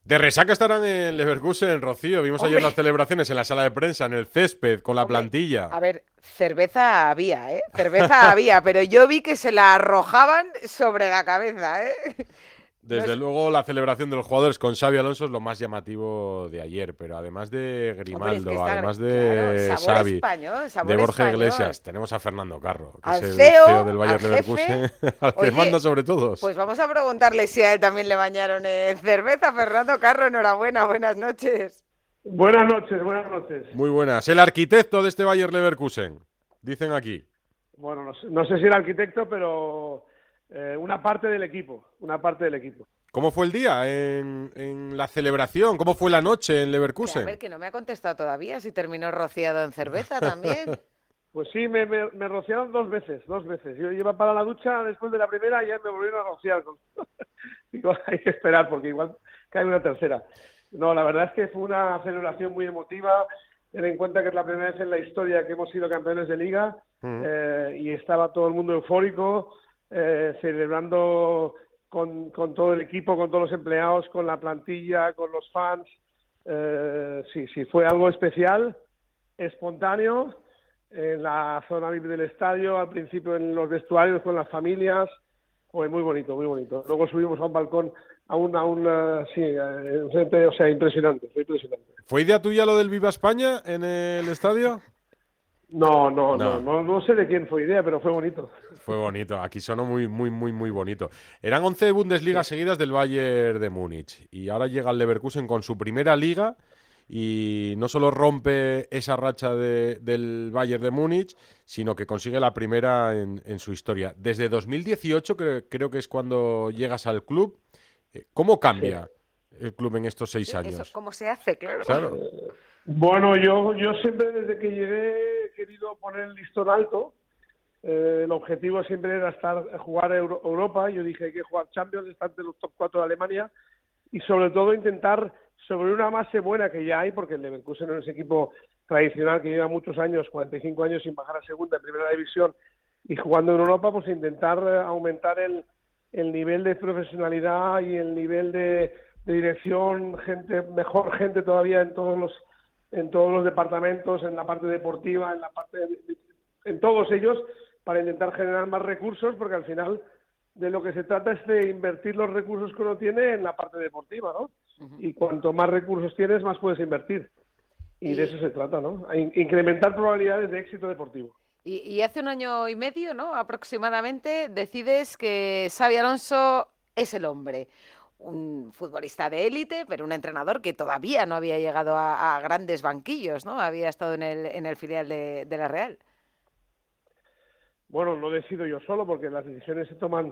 De resaca estarán en Leverkusen, Rocío. Vimos ayer Hombre, las celebraciones en la sala de prensa, en el césped, con la hombre, plantilla. a ver, cerveza había, ¿eh? Cerveza había, pero yo vi que se la arrojaban sobre la cabeza, ¿eh? No Desde es, luego, la celebración de los jugadores con Xavi Alonso es lo más llamativo de ayer, pero además de hombre, es que Grimaldo, está, además claro, de sabor Xavi, español, de sabor Borja español. Iglesias, tenemos a Fernando Carro, que es Al el CEO del CEO, al Bayer jefe, Leverkusen, al que manda oye, sobre todos. pues vamos a preguntarle si a él también le bañaron en cerveza. Fernando Carro, enhorabuena, buenas noches. Buenas noches, buenas noches. Muy buenas. El arquitecto de este Bayer Leverkusen, dicen aquí. Bueno, no sé si el arquitecto, pero una parte del equipo, una parte del equipo. ¿Cómo fue el día en la celebración? ¿Cómo fue la noche en Que a ver, Leverkusen? que no me ha contestado todavía si terminó rociado en cerveza también. Pues sí, me rociaron dos veces, dos veces. Yo iba para la ducha después de la primera y ya me volvieron a rociar. Digo, hay que esperar porque igual cae una tercera. No, la verdad es que fue una celebración muy emotiva. Ten en cuenta que es la primera vez en la historia que hemos sido campeones de liga Mm. y estaba todo el mundo eufórico, celebrando con todo el equipo, con todos los empleados, con la plantilla, con los fans. Sí, fue algo especial, espontáneo, en la zona VIP del estadio, al principio en los vestuarios con las familias. Fue muy bonito, muy bonito. Luego subimos a un balcón, sí, o sea, impresionante, fue impresionante. ¿Fue idea tuya lo del Viva España en el estadio? No. No sé de quién fue idea, pero fue bonito. Fue bonito, aquí sonó muy bonito. Eran 11 Bundesligas seguidas del Bayern de Múnich y ahora llega el Leverkusen con su primera liga y no solo rompe esa racha del Bayern de Múnich, sino que consigue la primera en su historia. Desde 2018 creo que es cuando llegas al club. ¿Cómo Sí. cambia el club en estos seis Sí, eso, años? ¿cómo se hace? Claro. Claro. Bueno, yo siempre desde que llegué he querido poner el listón alto. El objetivo siempre era jugar Europa. Yo dije hay que jugar Champions, estar entre los top 4 de Alemania y sobre todo intentar sobre una base buena que ya hay, porque el Leverkusen no es equipo tradicional que lleva muchos años, 45 años sin bajar a segunda en primera división y jugando en Europa, pues intentar aumentar el nivel de profesionalidad y el nivel de dirección, mejor gente todavía en todos los departamentos, en la parte deportiva, en la parte en todos ellos, para intentar generar más recursos, porque al final de lo que se trata es de invertir los recursos que uno tiene en la parte deportiva, ¿no? Ujú. Y cuanto más recursos tienes, más puedes invertir. Y de Y, eso se trata, ¿no? Incrementar probabilidades de éxito deportivo. y hace un año y medio, ¿no? Aproximadamente, decides que Xavi Alonso es el hombre. Un futbolista de élite, pero un entrenador que todavía no había llegado a grandes banquillos, ¿no? Había estado en el filial de la Real. Bueno, no decido yo solo, porque las decisiones se toman.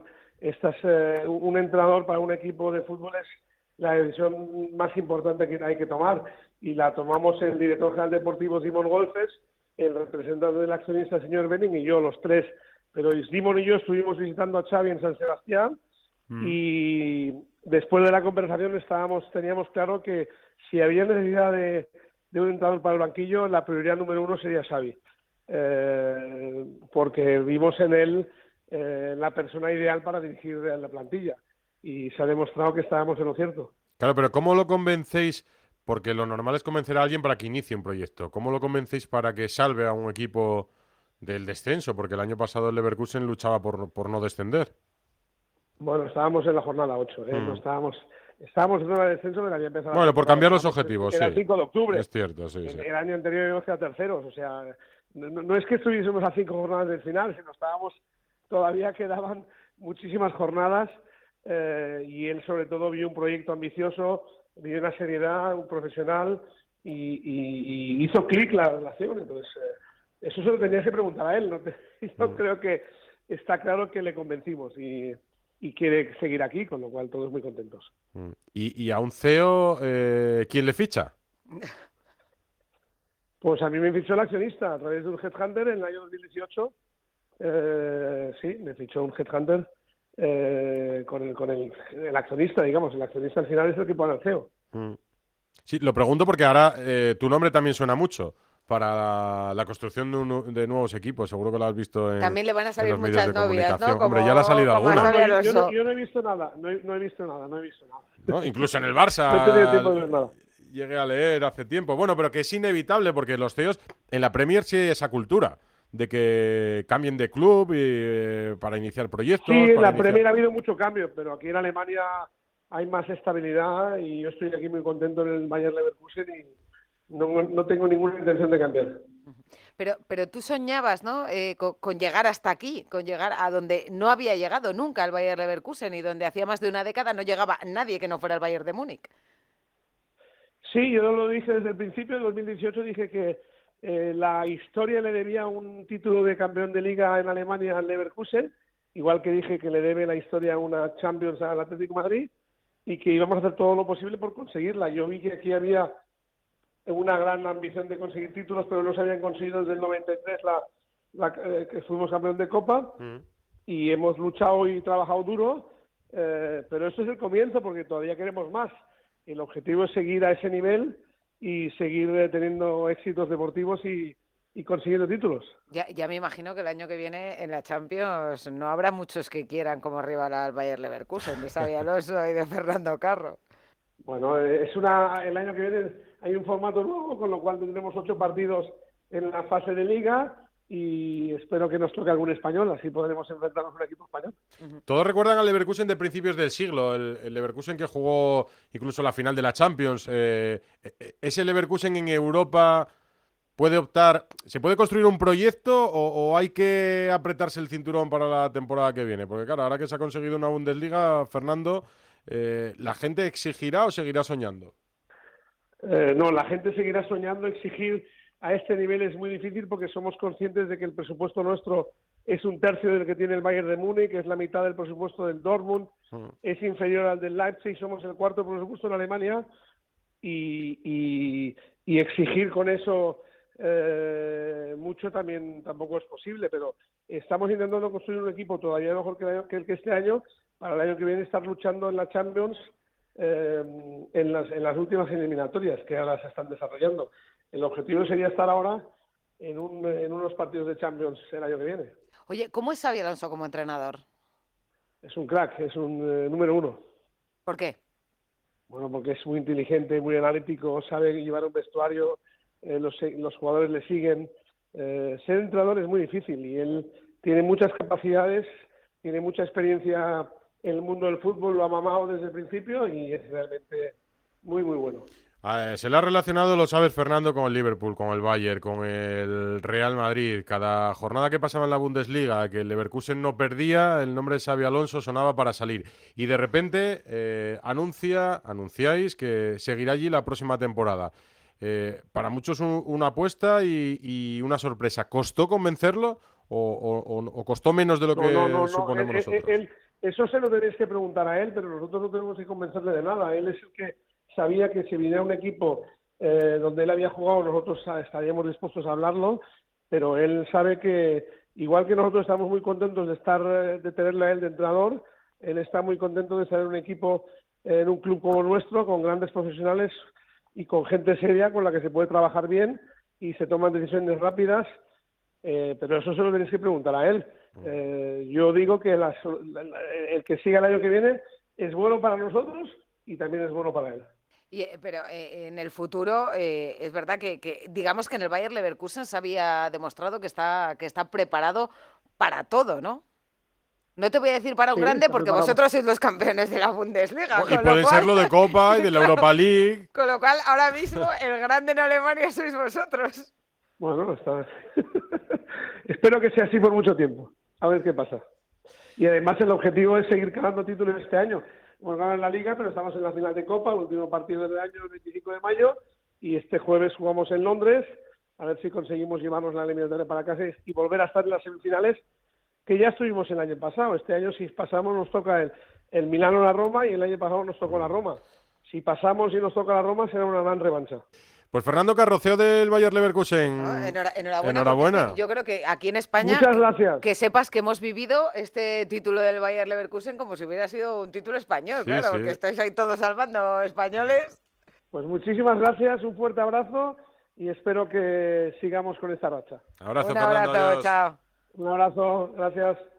Un entrenador para un equipo de fútbol es la decisión más importante que hay que tomar. Y la tomamos el director general deportivo Simon Golfes, el representante del accionista señor Benning y yo, los tres. Pero Simon y yo estuvimos visitando a Xavi en San Sebastián Mm. y después de la conversación teníamos claro que si había necesidad de un entrenador para el banquillo, la prioridad número uno sería Xavi. Porque vimos en él la persona ideal para dirigir la plantilla y se ha demostrado que estábamos en lo cierto. Claro, pero ¿cómo lo convencéis? Porque lo normal es convencer a alguien para que inicie un proyecto. ¿Cómo lo convencéis para que salve a un equipo del descenso? Porque el año pasado el Leverkusen luchaba por no descender. Bueno, estábamos en la jornada 8, ¿eh? No Mm. estábamos en zona de descenso, pero había empezado la Bueno, por temporada. cambiar los objetivos, Era el sí. 5 de octubre. Es cierto, sí, sí. El año anterior íbamos a terceros, o sea, no es que estuviésemos a 5 jornadas del final, sino todavía quedaban muchísimas jornadas y él sobre todo vio un proyecto ambicioso, vio una seriedad, un profesional y hizo clic la relación. Entonces, eso se lo tenías que preguntar a él. Yo Mm. creo que está claro que le convencimos y quiere seguir aquí, con lo cual todos muy contentos. Mm. Y a un CEO, ¿quién le ficha? Pues a mí me fichó el accionista a través de un headhunter en el año 2018. Sí, me fichó un headhunter con el accionista, digamos. El accionista al final es el que pone al CEO. Mm. Sí, lo pregunto porque ahora tu nombre también suena mucho para la construcción de nuevos equipos. Seguro que lo has visto También le van a en salir los medios muchas de novias, ¿no? comunicación. Hombre, ya le ha salido Como a alguna. Xavi Alonso. Yo no he visto nada, no he visto nada. ¿no? Incluso en el No he tenido tiempo de Barça ver nada. llegué a leer hace tiempo. Bueno, pero que es inevitable porque los CEOs en la Premier sí hay esa cultura de que cambien de club para iniciar Sí, proyectos, en para la iniciar... Premier ha habido mucho cambio, pero aquí en Alemania hay más estabilidad y yo estoy aquí muy contento en el Bayer Leverkusen y no tengo ninguna intención de cambiar. Pero tú soñabas, ¿no? Con llegar hasta aquí, con llegar a donde no había llegado nunca el Bayer Leverkusen y donde hacía más de una década no llegaba nadie que no fuera el Bayern de Múnich. Sí, yo lo dije desde el principio, en 2018 dije que la historia le debía un título de campeón de liga en Alemania al Leverkusen, igual que dije que le debe la historia una Champions al Atlético de Madrid y que íbamos a hacer todo lo posible por conseguirla. Yo vi que aquí había una gran ambición de conseguir títulos, pero no se habían conseguido desde el 93 que fuimos campeón de Copa y hemos luchado y trabajado duro, pero esto es el comienzo porque todavía queremos más. El objetivo es seguir a ese nivel y seguir teniendo éxitos deportivos y consiguiendo títulos. Ya me imagino que el año que viene en la Champions no habrá muchos que quieran como rival al Bayer Leverkusen, de Xabi Alonso y de Fernando Carro. Bueno, el año que viene hay un formato nuevo, con lo cual tendremos 8 partidos en la fase de liga y espero que nos toque algún español, así podremos enfrentarnos a un equipo español. Todos recuerdan al Leverkusen de principios del siglo, el Leverkusen que jugó incluso la final de la Champions. ¿Ese Leverkusen en Europa puede optar, se puede construir un proyecto o hay que apretarse el cinturón para la temporada que viene? Porque claro, ahora que se ha conseguido una Bundesliga, Fernando, ¿la gente exigirá o seguirá soñando? No, la gente seguirá soñando. Exigir a este nivel es muy difícil porque somos conscientes de que el presupuesto nuestro es un tercio del que tiene el Bayern de Múnich, es la mitad del presupuesto del Dortmund, es inferior al del Leipzig, somos el cuarto presupuesto en Alemania y exigir con eso mucho tampoco es posible, pero estamos intentando construir un equipo todavía mejor que el que este año, para el año que viene estar luchando en la Champions en las últimas eliminatorias que ahora se están desarrollando. El objetivo sería estar ahora en unos partidos de Champions el año que viene. Oye, ¿cómo es Xabi Alonso como entrenador? Es un crack, es un número uno. ¿Por qué? Bueno, porque es muy inteligente, muy analítico, sabe llevar un vestuario, los jugadores le siguen. Ser entrenador es muy difícil y él tiene muchas capacidades, tiene mucha experiencia en el mundo del fútbol, lo ha mamado desde el principio y es realmente muy, muy bueno. Se le ha relacionado, lo sabes, Fernando, con el Liverpool, con el Bayern, con el Real Madrid. Cada jornada que pasaba en la Bundesliga, que el Leverkusen no perdía, el nombre de Xabi Alonso sonaba para salir. Y de repente anunciáis que seguirá allí la próxima temporada. Para muchos una apuesta y una sorpresa. ¿Costó convencerlo o costó menos de lo que suponemos nosotros? Eso se lo tenéis que preguntar a él, pero nosotros no tenemos que convencerle de nada. Él es el que sabía que si viniera un equipo donde él había jugado, nosotros estaríamos dispuestos a hablarlo, pero él sabe que, igual que nosotros estamos muy contentos de tenerle a él de entrenador, él está muy contento de estar en un equipo, en un club como el nuestro, con grandes profesionales y con gente seria con la que se puede trabajar bien y se toman decisiones rápidas, pero eso se lo tenéis que preguntar a él. Yo digo que el que siga el año que viene es bueno para nosotros y también es bueno para él. Pero en el futuro es verdad que digamos que en el Bayer Leverkusen se había demostrado que está preparado para todo, ¿no? No te voy a decir para un grande porque vosotros sois los campeones de la Bundesliga. Y puede serlo de Copa y de la Europa League. Con lo cual, ahora mismo, el grande en Alemania sois vosotros. Bueno, espero que sea así por mucho tiempo. A ver qué pasa. Y además el objetivo es seguir ganando títulos este año. Hemos ganado en la Liga, pero estamos en la final de Copa, el último partido del año, el 25 de mayo, y este jueves jugamos en Londres, a ver si conseguimos llevarnos la eliminatoria para casa y volver a estar en las semifinales, que ya estuvimos el año pasado. Este año, si pasamos, nos toca el Milano o la Roma, y el año pasado nos tocó la Roma. Si pasamos y nos toca la Roma, será una gran revancha. Pues Fernando Carro, CEO del Bayer Leverkusen. Enhorabuena. Yo creo que aquí en España, muchas gracias. Que sepas que hemos vivido este título del Bayer Leverkusen como si hubiera sido un título español, sí, claro, porque estáis ahí todos salvando españoles. Pues muchísimas gracias, un fuerte abrazo y espero que sigamos con esta racha. Abrazo, un abrazo, Fernando, chao. Un abrazo, gracias.